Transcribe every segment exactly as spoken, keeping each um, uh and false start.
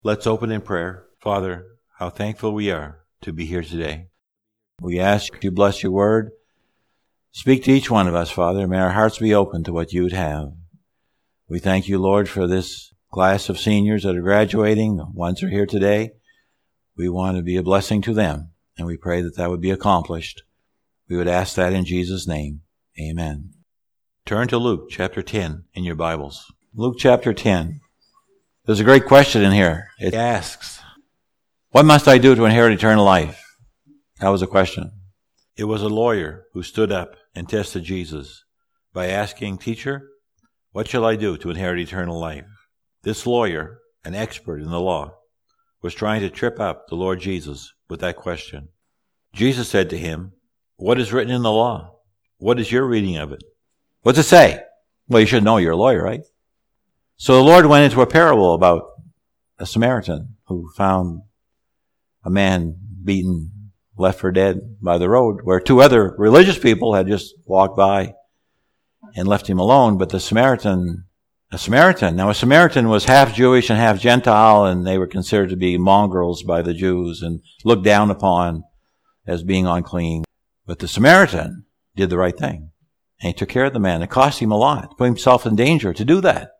Let's open in prayer. Father, how thankful we are to be here today. We ask you bless your word. Speak to each one of us, Father. May our hearts be open to what you would have. We thank you, Lord, for this class of seniors that are graduating. The ones who are here today. We want to be a blessing to them, and we pray that that would be accomplished. We would ask that in Jesus' name. Amen. Turn to Luke chapter ten in your Bibles. Luke chapter ten. There's a great question in here. It asks, what must I do to inherit eternal life? That was a question. It was a lawyer who stood up and tested Jesus by asking, Teacher, what shall I do to inherit eternal life? This lawyer, an expert in the law, was trying to trip up the Lord Jesus with that question. Jesus said to him, what is written in the law? What is your reading of it? What's it say? Well, you should know you're a lawyer, right? So the Lord went into a parable about a Samaritan who found a man beaten, left for dead by the road, where two other religious people had just walked by and left him alone. But the Samaritan, a Samaritan, now a Samaritan was half Jewish and half Gentile, and they were considered to be mongrels by the Jews and looked down upon as being unclean. But the Samaritan did the right thing, and he took care of the man. It cost him a lot, put himself in danger to do that.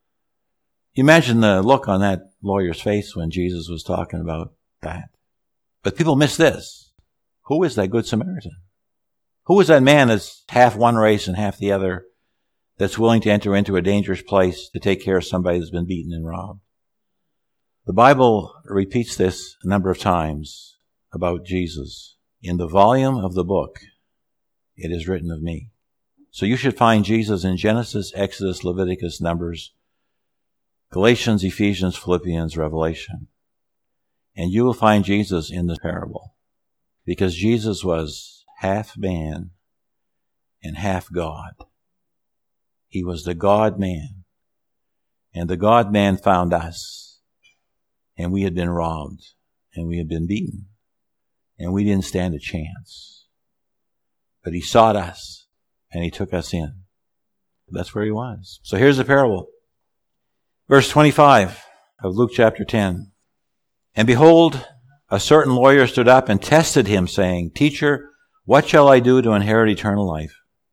Imagine the look on that lawyer's face when Jesus was talking about that. But people miss this. Who is that good Samaritan? Who is that man that's half one race and half the other, that's willing to enter into a dangerous place to take care of somebody that's been beaten and robbed? The Bible repeats this a number of times about Jesus. In the volume of the book, it is written of me. So you should find Jesus in Genesis, Exodus, Leviticus, Numbers, Galatians, Ephesians, Philippians, Revelation. And you will find Jesus in the parable, because Jesus was half man and half God. He was the God-man, and the God-man found us, and we had been robbed, and we had been beaten, and we didn't stand a chance. But he sought us, and he took us in. That's where he was. So here's the parable. Verse twenty-five of Luke chapter ten. And behold, a certain lawyer stood up and tested him, saying, Teacher, what shall I do to inherit eternal life?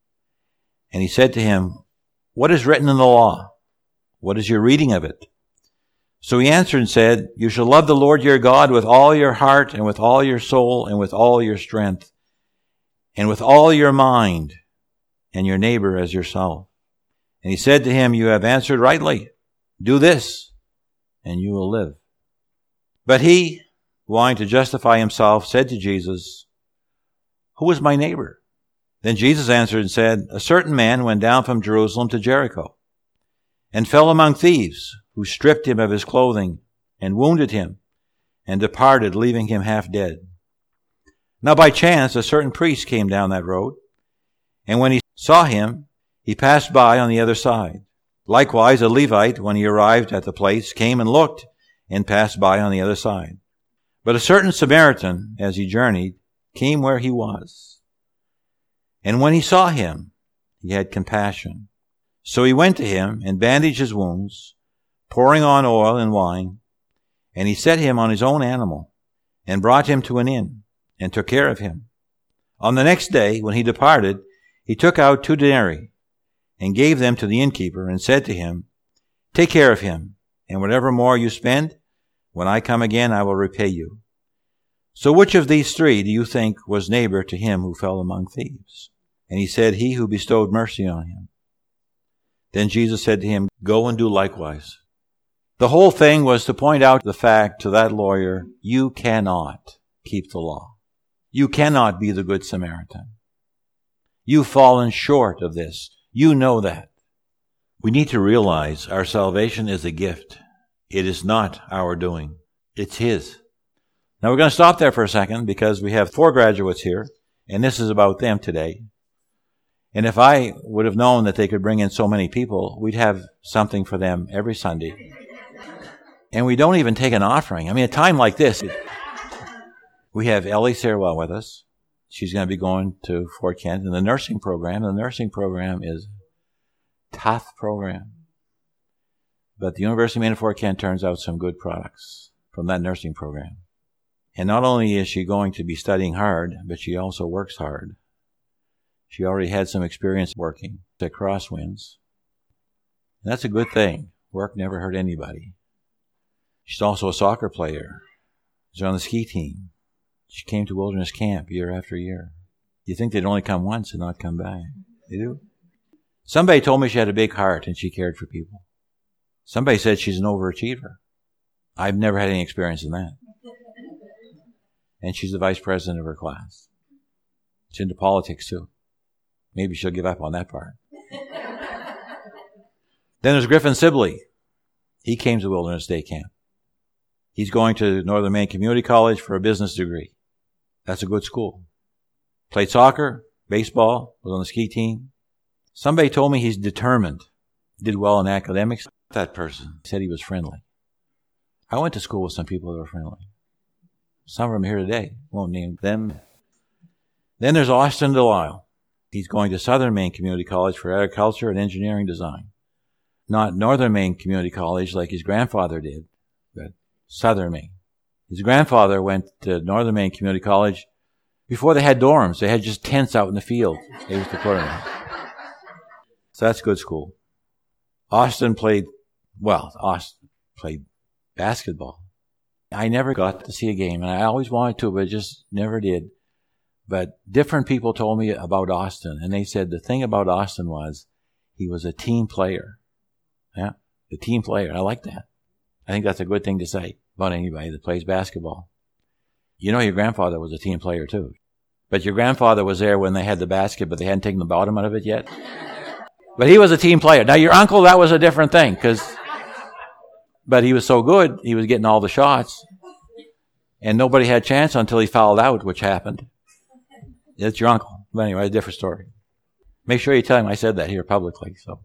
And he said to him, what is written in the law? What is your reading of it? So he answered and said, You shall love the Lord your God with all your heart and with all your soul and with all your strength and with all your mind, and your neighbor as yourself. And he said to him, You have answered rightly. Do this, and you will live. But he, wanting to justify himself, said to Jesus, Who is my neighbor? Then Jesus answered and said, A certain man went down from Jerusalem to Jericho, and fell among thieves, who stripped him of his clothing, and wounded him, and departed, leaving him half dead. Now by chance a certain priest came down that road, and when he saw him, he passed by on the other side. Likewise, a Levite, when he arrived at the place, came and looked and passed by on the other side. But a certain Samaritan, as he journeyed, came where he was. And when he saw him, he had compassion. So he went to him and bandaged his wounds, pouring on oil and wine. And he set him on his own animal and brought him to an inn and took care of him. On the next day, when he departed, he took out two denarii and gave them to the innkeeper, and said to him, Take care of him, and whatever more you spend, when I come again, I will repay you. So which of these three do you think was neighbor to him who fell among thieves? And he said, He who bestowed mercy on him. Then Jesus said to him, Go and do likewise. The whole thing was to point out the fact to that lawyer, you cannot keep the law. You cannot be the Good Samaritan. You've fallen short of this. You know that. We need to realize our salvation is a gift. It is not our doing. It's His. Now we're going to stop there for a second because we have four graduates here, and this is about them today. And if I would have known that they could bring in so many people, we'd have something for them every Sunday. And we don't even take an offering. I mean, a time like this, we have Ellie Sarwell with us. She's going to be going to Fort Kent in the nursing program. The nursing program is a tough program. But the University of Maine at Fort Kent turns out some good products from that nursing program. And not only is she going to be studying hard, but she also works hard. She already had some experience working at Crosswinds. And that's a good thing. Work never hurt anybody. She's also a soccer player. She's on the ski team. She came to Wilderness Camp year after year. You think they'd only come once and not come back. They do. Somebody told me she had a big heart and she cared for people. Somebody said she's an overachiever. I've never had any experience in that. And she's the vice president of her class. She's into politics too. Maybe she'll give up on that part. Then there's Griffin Sibley. He came to Wilderness Day Camp. He's going to Northern Maine Community College for a business degree. That's a good school. Played soccer, baseball, was on the ski team. Somebody told me he's determined. Did well in academics. That person said he was friendly. I went to school with some people that were friendly. Some of them are here today. Won't name them. Then there's Austin Delisle. He's going to Southern Maine Community College for agriculture and engineering design. Not Northern Maine Community College like his grandfather did, but Southern Maine. His grandfather went to Northern Maine Community College before they had dorms. They had just tents out in the field. They used to put them in. So that's good school. Austin played, well, Austin played basketball. I never got to see a game, and I always wanted to, but just never did. But different people told me about Austin, and they said the thing about Austin was he was a team player. Yeah, the team player. I like that. I think that's a good thing to say about anybody that plays basketball. You know your grandfather was a team player too. But your grandfather was there when they had the basket, but they hadn't taken the bottom out of it yet. But he was a team player. Now your uncle, that was a different thing, because, but he was so good, he was getting all the shots. And nobody had a chance until he fouled out, which happened. It's your uncle. But anyway, a different story. Make sure you tell him I said that here publicly. So,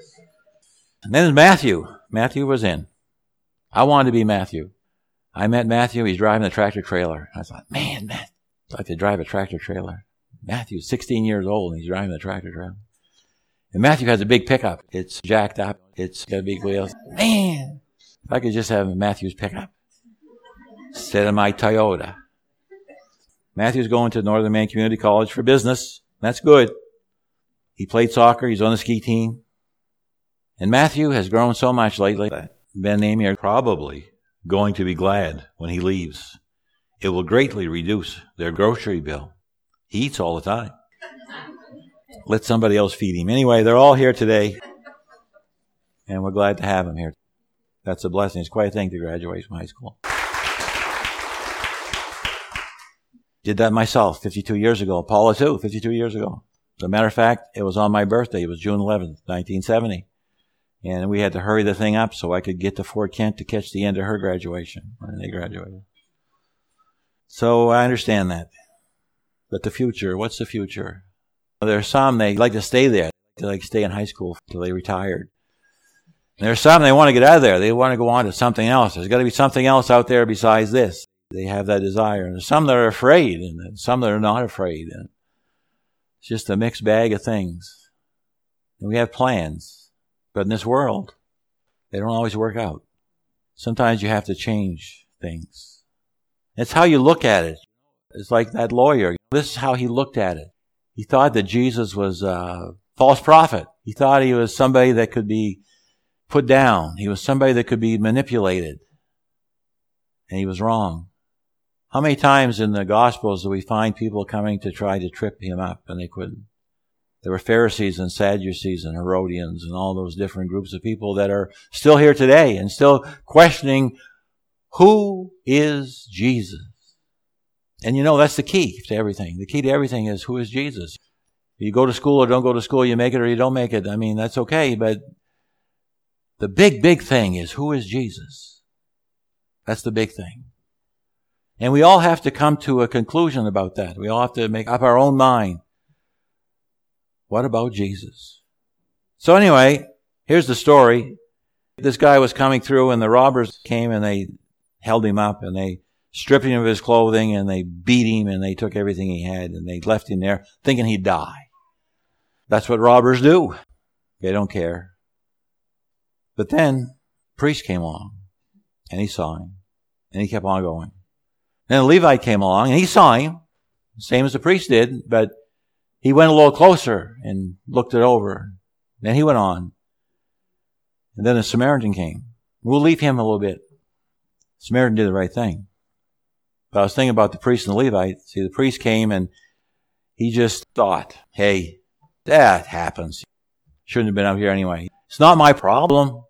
and then there's Matthew. Matthew was in. I wanted to be Matthew. I met Matthew. He's driving a tractor trailer. I thought, man, Matt, I'd like to drive a tractor trailer. Matthew's sixteen years old and he's driving a tractor trailer. And Matthew has a big pickup. It's jacked up. It's got big wheels. Man, if I could just have Matthew's pickup instead of my Toyota. Matthew's going to Northern Maine Community College for business. That's good. He played soccer. He's on the ski team. And Matthew has grown so much lately that Ben and Amy are probably going to be glad when he leaves. It will greatly reduce their grocery bill. He eats all the time. Let somebody else feed him. Anyway, they're all here today, and we're glad to have him here. That's a blessing. It's quite a thing to graduate from high school. Did that myself fifty-two years ago. Paula too, fifty-two years ago. As a matter of fact, it was on my birthday. It was June eleventh, nineteen seventy. And we had to hurry the thing up so I could get to Fort Kent to catch the end of her graduation when they graduated. So I understand that. But the future, what's the future? There are some, they like to stay there. They like to stay in high school until they retired. And there are some, they want to get out of there. They want to go on to something else. There's got to be something else out there besides this. They have that desire. And there's some that are afraid and some that are not afraid. And it's just a mixed bag of things. And we have plans. But in this world, they don't always work out. Sometimes you have to change things. It's how you look at it. It's like that lawyer. This is how he looked at it. He thought that Jesus was a false prophet. He thought he was somebody that could be put down. He was somebody that could be manipulated. And he was wrong. How many times in the Gospels do we find people coming to try to trip him up and they couldn't? There were Pharisees and Sadducees and Herodians and all those different groups of people that are still here today and still questioning, who is Jesus? And you know, that's the key to everything. The key to everything is, who is Jesus? You go to school or don't go to school, you make it or you don't make it. I mean, that's okay, but the big, big thing is, who is Jesus? That's the big thing. And we all have to come to a conclusion about that. We all have to make up our own mind. What about Jesus? So anyway, here's the story. This guy was coming through and the robbers came and they held him up and they stripped him of his clothing and they beat him and they took everything he had and they left him there thinking he'd die. That's what robbers do. They don't care. But then priest came along, and he saw him, and he kept on going. Then a Levite came along, and he saw him, same as the priest did, but he went a little closer and looked it over. Then he went on. And then a Samaritan came. We'll leave him a little bit. Samaritan did the right thing. But I was thinking about the priest and the Levite. See, the priest came and he just thought, hey, that happens. Shouldn't have been up here anyway. It's not my problem.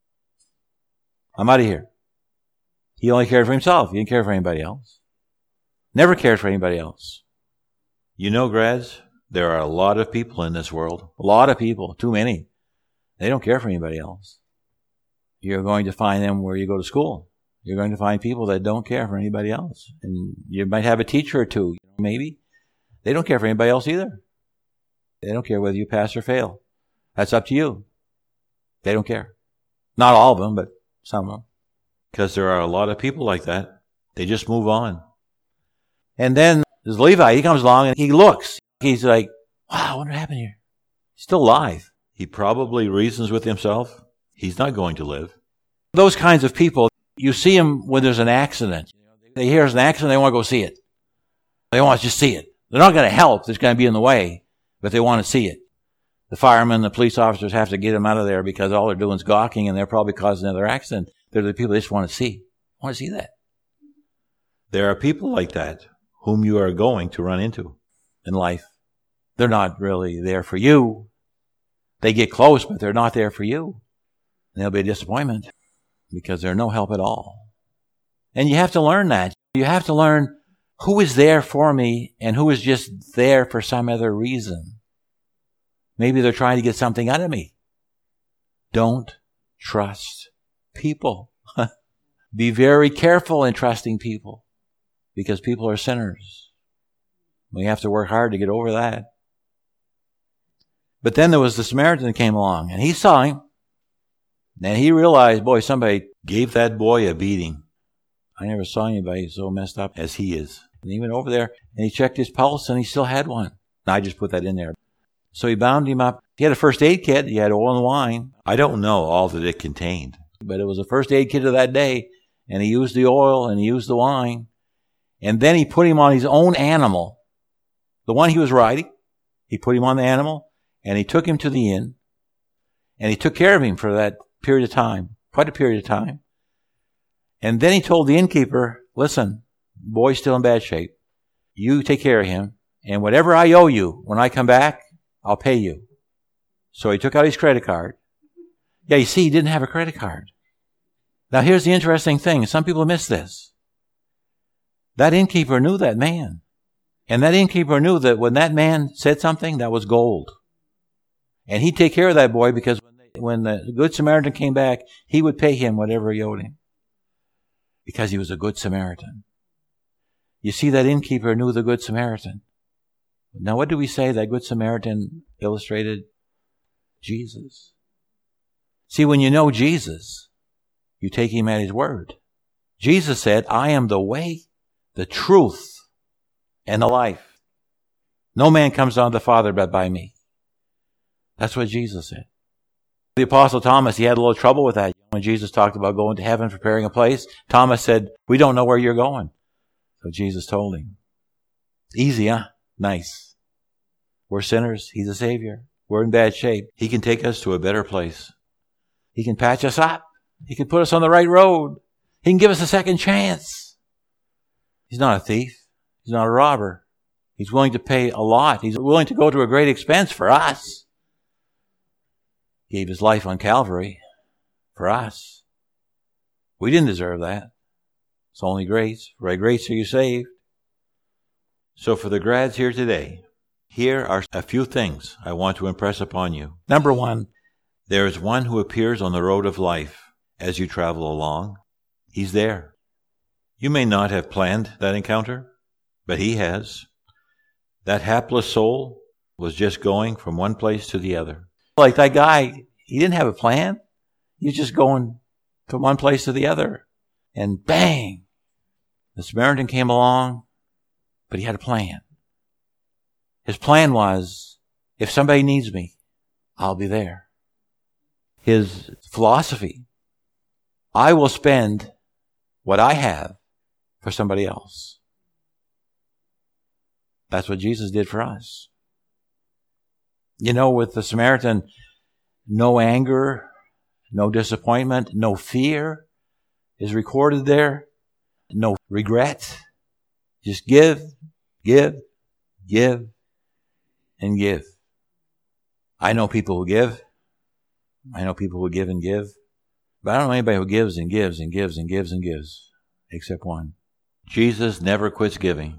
I'm out of here. He only cared for himself. He didn't care for anybody else. Never cared for anybody else. You know, grads, there are a lot of people in this world. A lot of people. Too many. They don't care for anybody else. You're going to find them where you go to school. You're going to find people that don't care for anybody else. And you might have a teacher or two, maybe. They don't care for anybody else either. They don't care whether you pass or fail. That's up to you. They don't care. Not all of them, but some of them. Because there are a lot of people like that. They just move on. And then this Levi, he comes along and he looks. He's like, wow, what happened here? He's still alive. He probably reasons with himself, he's not going to live. Those kinds of people, you see them when there's an accident. They hear there's an accident, they want to go see it. They want to just see it. They're not going to help. It's going to be in the way, but they want to see it. The firemen, the police officers have to get them out of there because all they're doing is gawking and they're probably causing another accident. They're the people they just want to see. Want to see that. There are people like that whom you are going to run into in life. They're not really there for you. They get close, but they're not there for you. And they'll be a disappointment because they're no help at all. And you have to learn that. You have to learn who is there for me and who is just there for some other reason. Maybe they're trying to get something out of me. Don't trust people. Be very careful in trusting people because people are sinners. We have to work hard to get over that. But then there was the Samaritan that came along, and he saw him, and he realized, boy, somebody gave that boy a beating. I never saw anybody so messed up as he is. And he went over there, and he checked his pulse, and he still had one. And I just put that in there. So he bound him up. He had a first aid kit. He had oil and wine. I don't know all that it contained, but it was a first aid kit of that day, and he used the oil, and he used the wine. And then he put him on his own animal, the one he was riding. He put him on the animal. And he took him to the inn, and he took care of him for that period of time, quite a period of time. And then he told the innkeeper, listen, boy's still in bad shape. You take care of him, and whatever I owe you, when I come back, I'll pay you. So he took out his credit card. Yeah, you see, he didn't have a credit card. Now here's the interesting thing. Some people miss this. That innkeeper knew that man. And that innkeeper knew that when that man said something, that was gold. And he'd take care of that boy because when, they, when the Good Samaritan came back, he would pay him whatever he owed him. Because he was a Good Samaritan. You see, that innkeeper knew the Good Samaritan. Now what do we say that Good Samaritan illustrated? Jesus. See, when you know Jesus, you take him at his word. Jesus said, I am the way, the truth, and the life. No man comes unto the Father but by me. That's what Jesus said. The Apostle Thomas, he had a little trouble with that. When Jesus talked about going to heaven, preparing a place, Thomas said, we don't know where you're going. So Jesus told him. Easy, huh? Nice. We're sinners. He's a Savior. We're in bad shape. He can take us to a better place. He can patch us up. He can put us on the right road. He can give us a second chance. He's not a thief. He's not a robber. He's willing to pay a lot. He's willing to go to a great expense for us. He gave his life on Calvary for us. We didn't deserve that. It's only grace. By grace are you saved. So for the grads here today, here are a few things I want to impress upon you. Number one, there is one who appears on the road of life as you travel along. He's there. You may not have planned that encounter, but he has. That hapless soul was just going from one place to the other. Like that guy, he didn't have a plan. He was just going from one place to the other. And bang! The Samaritan came along, but he had a plan. His plan was, if somebody needs me, I'll be there. His philosophy I will spend what I have for somebody else. That's what Jesus did for us. You know, with the Samaritan, no anger, no disappointment, no fear is recorded there. No regret. Just give, give, give, and give. I know people who give. I know people who give and give. But I don't know anybody who gives and gives and gives and gives and gives, except one. Jesus never quits giving.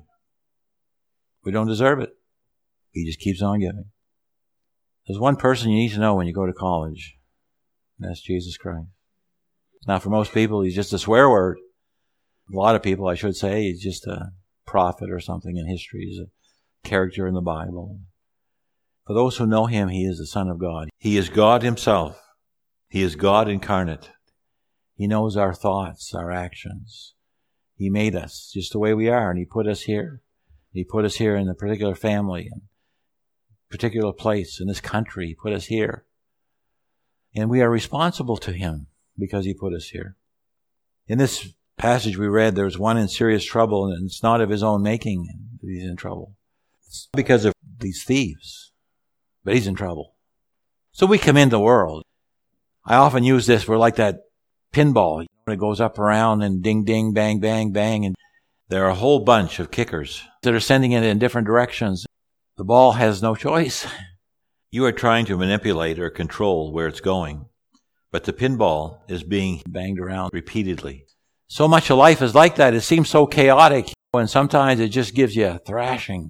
We don't deserve it. He just keeps on giving. There's one person you need to know when you go to college. And that's Jesus Christ. Now, for most people, he's just a swear word. A lot of people, I should say, he's just a prophet or something in history. He's a character in the Bible. For those who know him, he is the Son of God. He is God himself. He is God incarnate. He knows our thoughts, our actions. He made us just the way we are, and he put us here. He put us here in a particular family, in a particular place, in this country. He put us here. And we are responsible to him because he put us here. In this passage we read, there's one in serious trouble, and it's not of his own making that he's in trouble. It's because of these thieves, but he's in trouble. So we come into the world. I often use this, we're like that pinball. It goes up around and ding, ding, bang, bang, bang. And there are a whole bunch of kickers that are sending it in different directions. The ball has no choice. You are trying to manipulate or control where it's going, but the pinball is being banged around repeatedly. So much of life is like that. It seems so chaotic, and sometimes it just gives you a thrashing.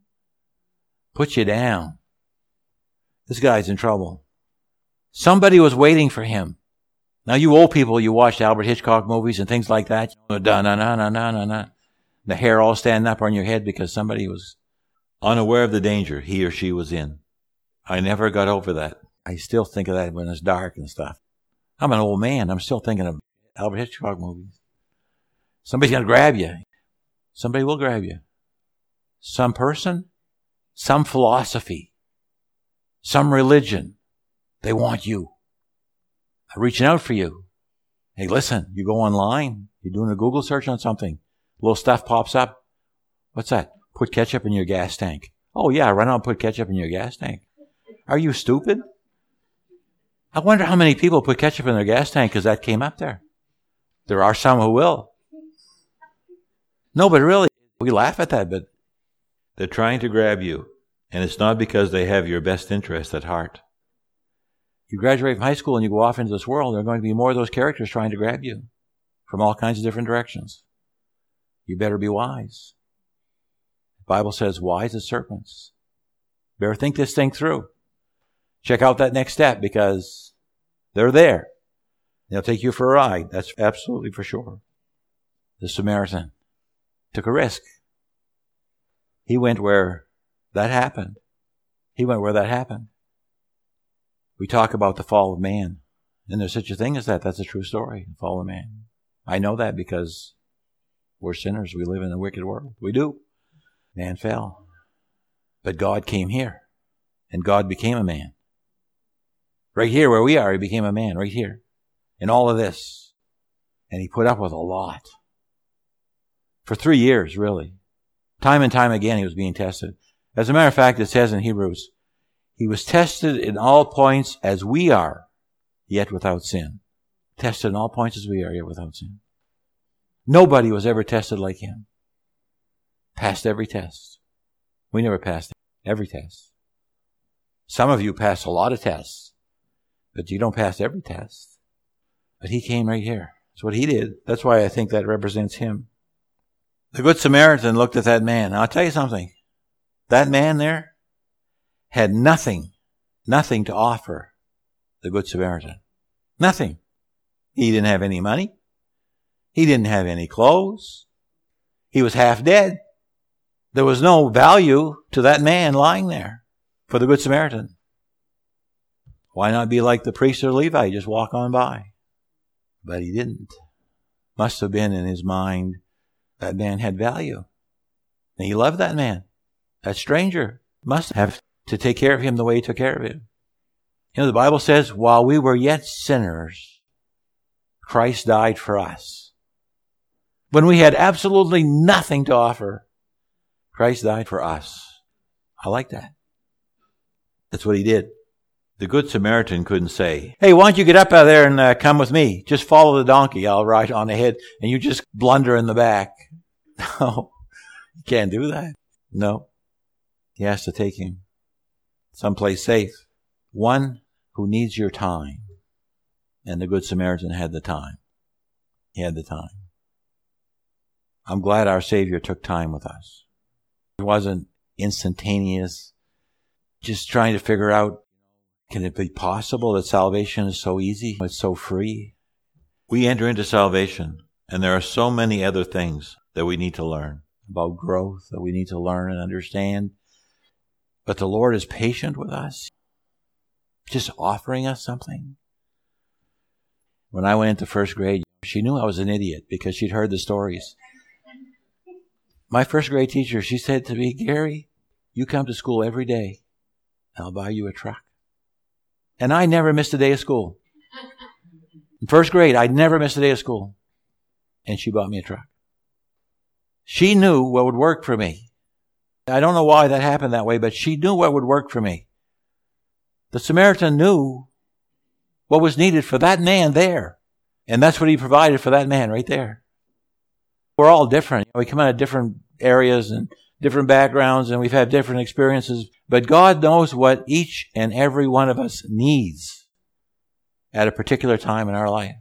Puts you down. This guy's in trouble. Somebody was waiting for him. Now, you old people, you watched Albert Hitchcock movies and things like that. Da-na-na-na-na-na-na. The hair all standing up on your head because somebody was unaware of the danger he or she was in. I never got over that. I still think of that when it's dark and stuff. I'm an old man. I'm still thinking of Albert Hitchcock movies. Somebody's going to grab you. Somebody will grab you. Some person, some philosophy, some religion. They want you. They're reaching out for you. Hey, listen, you go online. You're doing a Google search on something. Little stuff pops up. What's that? Put ketchup in your gas tank. Oh, yeah, run out and put ketchup in your gas tank. Are you stupid? I wonder how many people put ketchup in their gas tank because that came up there. There are some who will. No, but really, we laugh at that, but they're trying to grab you, and it's not because they have your best interest at heart. You graduate from high school and you go off into this world, there are going to be more of those characters trying to grab you from all kinds of different directions. You better be wise. The Bible says, wise as serpents. Better think this thing through. Check out that next step because they're there. They'll take you for a ride. That's absolutely for sure. The Samaritan took a risk. He went where that happened. He went where that happened. We talk about the fall of man. And there's such a thing as that. That's a true story. The fall of man. I know that because we're sinners. We live in a wicked world. We do. Man fell. But God came here. And God became a man. Right here where we are, he became a man. Right here. In all of this. And he put up with a lot. For three years, really. Time and time again, he was being tested. As a matter of fact, it says in Hebrews, he was tested in all points as we are, yet without sin. Tested in all points as we are, yet without sin. Nobody was ever tested like him. Passed every test. We never passed every test. Some of you pass a lot of tests, but you don't pass every test. But he came right here. That's what he did. That's why I think that represents him. The Good Samaritan looked at that man. Now, I'll tell you something. That man there had nothing, nothing to offer the Good Samaritan. Nothing. He didn't have any money. He didn't have any clothes. He was half dead. There was no value to that man lying there for the Good Samaritan. Why not be like the priest or Levi, just walk on by? But he didn't. Must have been in his mind that man had value. And he loved that man. That stranger must have to take care of him the way he took care of him. You know, the Bible says, while we were yet sinners, Christ died for us. When we had absolutely nothing to offer, Christ died for us. I like that. That's what he did. The Good Samaritan couldn't say, hey, why don't you get up out of there and uh, come with me? Just follow the donkey. I'll ride on ahead and you just blunder in the back. No, you can't do that. No. He has to take him someplace safe. One who needs your time. And the Good Samaritan had the time. He had the time. I'm glad our Savior took time with us. It wasn't instantaneous, just trying to figure out, can it be possible that salvation is so easy? It's so free? We enter into salvation, and there are so many other things that we need to learn about growth, that we need to learn and understand. But the Lord is patient with us, just offering us something. When I went into first grade, she knew I was an idiot because she'd heard the stories. My first grade teacher, she said to me, Gary, you come to school every day, and I'll buy you a truck. And I never missed a day of school. In first grade, I never missed a day of school. And she bought me a truck. She knew what would work for me. I don't know why that happened that way, but she knew what would work for me. The Samaritan knew what was needed for that man there. And that's what he provided for that man right there. We're all different. We come out of different areas and different backgrounds, and we've had different experiences. But God knows what each and every one of us needs at a particular time in our life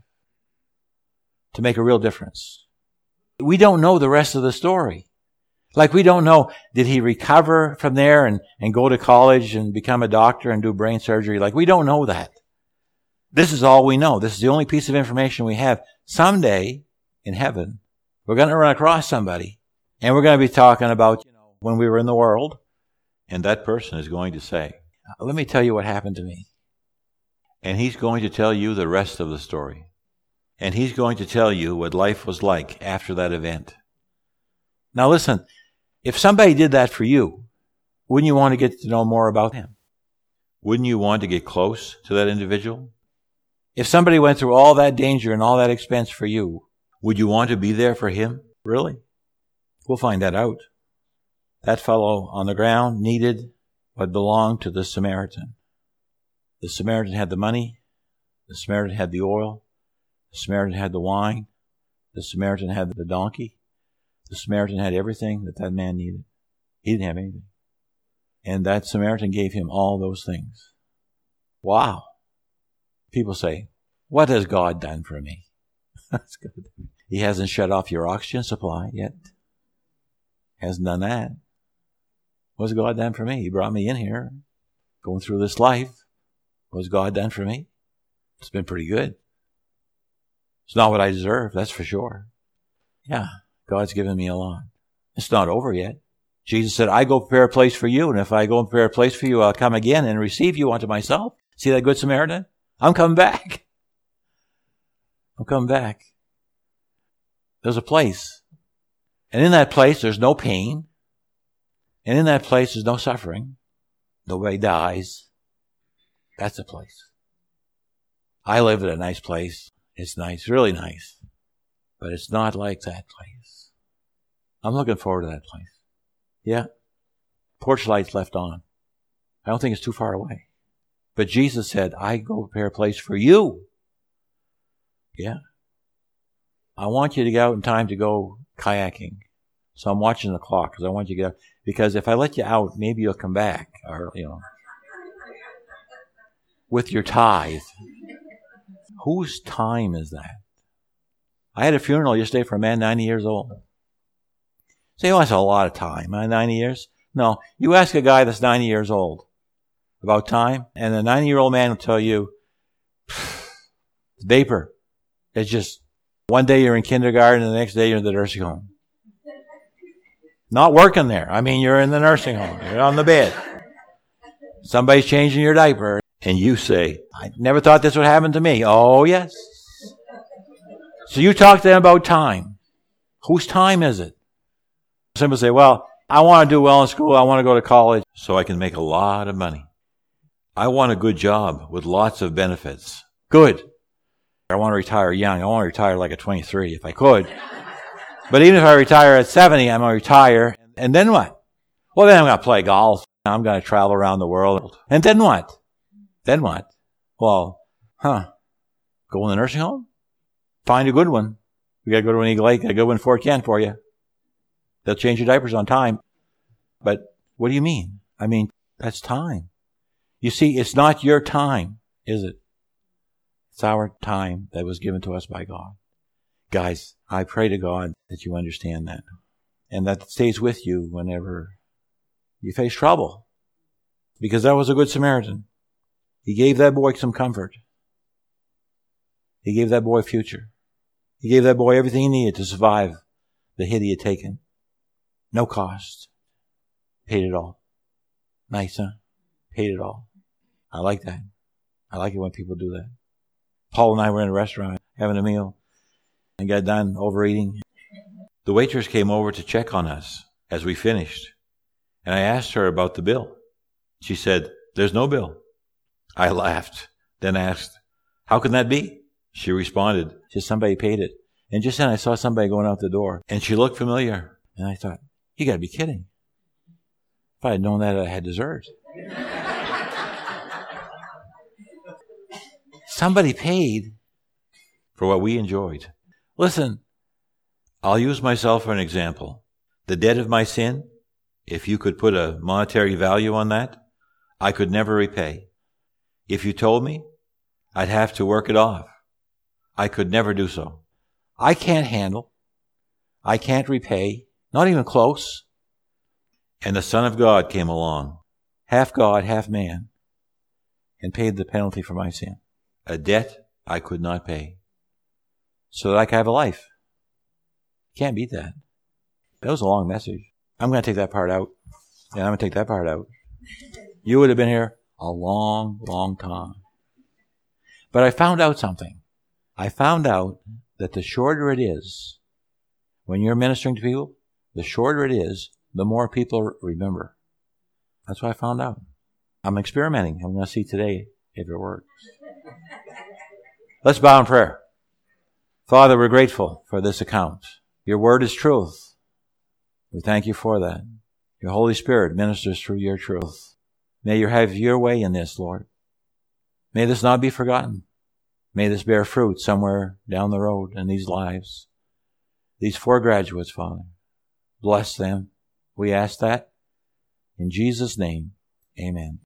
to make a real difference. We don't know the rest of the story. Like we don't know, did he recover from there and, and go to college and become a doctor and do brain surgery? Like we don't know that. This is all we know. This is the only piece of information we have. Someday in heaven, we're going to run across somebody and we're going to be talking about, you know, when we were in the world. And that person is going to say, let me tell you what happened to me. And he's going to tell you the rest of the story. And he's going to tell you what life was like after that event. Now listen, if somebody did that for you, wouldn't you want to get to know more about him? Wouldn't you want to get close to that individual? If somebody went through all that danger and all that expense for you, would you want to be there for him? Really? We'll find that out. That fellow on the ground needed what belonged to the Samaritan. The Samaritan had the money. The Samaritan had the oil. The Samaritan had the wine. The Samaritan had the donkey. The Samaritan had everything that that man needed. He didn't have anything. And that Samaritan gave him all those things. Wow. People say, what has God done for me? That's good. He hasn't shut off your oxygen supply yet. Hasn't done that. What's God done for me? He brought me in here, going through this life. What's God done for me? It's been pretty good. It's not what I deserve, that's for sure. Yeah, God's given me a lot. It's not over yet. Jesus said, I go prepare a place for you, and if I go and prepare a place for you, I'll come again and receive you unto myself. See that Good Samaritan? I'm coming back. I'm coming back. There's a place. And in that place, there's no pain. And in that place, there's no suffering. Nobody dies. That's a place. I live in a nice place. It's nice, really nice. But it's not like that place. I'm looking forward to that place. Yeah. Porch lights left on. I don't think it's too far away. But Jesus said, I go prepare a place for you. Yeah. I want you to get out in time to go kayaking. So I'm watching the clock because I want you to get out. Because if I let you out, maybe you'll come back. Or, you know, with your tithe. Whose time is that? I had a funeral yesterday for a man ninety years old. Say, oh, that's a lot of time. Huh? ninety years? No. You ask a guy that's ninety years old about time, and the ninety-year-old man will tell you, it's vapor. It's just one day you're in kindergarten and the next day you're in the nursing home. Not working there. I mean, you're in the nursing home. You're on the bed. Somebody's changing your diaper. And you say, I never thought this would happen to me. Oh, yes. So you talk to them about time. Whose time is it? Some people say, well, I want to do well in school. I want to go to college so I can make a lot of money. I want a good job with lots of benefits. Good. I want to retire young. I want to retire like at twenty-three if I could. But even if I retire at seventy, I'm going to retire. And then what? Well, then I'm going to play golf. I'm going to travel around the world. And then what? Then what? Well, huh. Go in the nursing home? Find a good one. We got to go to an Eagle Lake. Got to go in Fort Kent for you. They'll change your diapers on time. But what do you mean? I mean, that's time. You see, it's not your time, is it? It's our time that was given to us by God. Guys, I pray to God that you understand that. And that it stays with you whenever you face trouble. Because that was a good Samaritan. He gave that boy some comfort. He gave that boy a future. He gave that boy everything he needed to survive the hit he had taken. No cost. Paid it all. Nice, huh? Paid it all. I like that. I like it when people do that. Paul and I were in a restaurant having a meal and got done overeating. The waitress came over to check on us as we finished. And I asked her about the bill. She said, "There's no bill." I laughed, then asked, "How can that be?" She responded, "Just somebody paid it." And just then I saw somebody going out the door. And she looked familiar. And I thought, you got to be kidding. If I had known that, I had dessert. Somebody paid for what we enjoyed. Listen, I'll use myself for an example. The debt of my sin, if you could put a monetary value on that, I could never repay. If you told me, I'd have to work it off. I could never do so. I can't handle. I can't repay. Not even close. And the Son of God came along, half God, half man, and paid the penalty for my sin. A debt I could not pay. So that I could have a life. Can't beat that. That was a long message. I'm going to take that part out. And I'm going to take that part out. You would have been here a long, long time. But I found out something. I found out that the shorter it is, when you're ministering to people, the shorter it is, the more people remember. That's what I found out. I'm experimenting. I'm going to see today if it works. Let's bow in prayer. Father, we're grateful for this account. Your word is truth. We thank you for that. Your Holy Spirit ministers through your truth. May you have your way in this, Lord. May this not be forgotten. May this bear fruit somewhere down the road in these lives. These four graduates, Father. Bless them. We ask that in Jesus' name. Amen.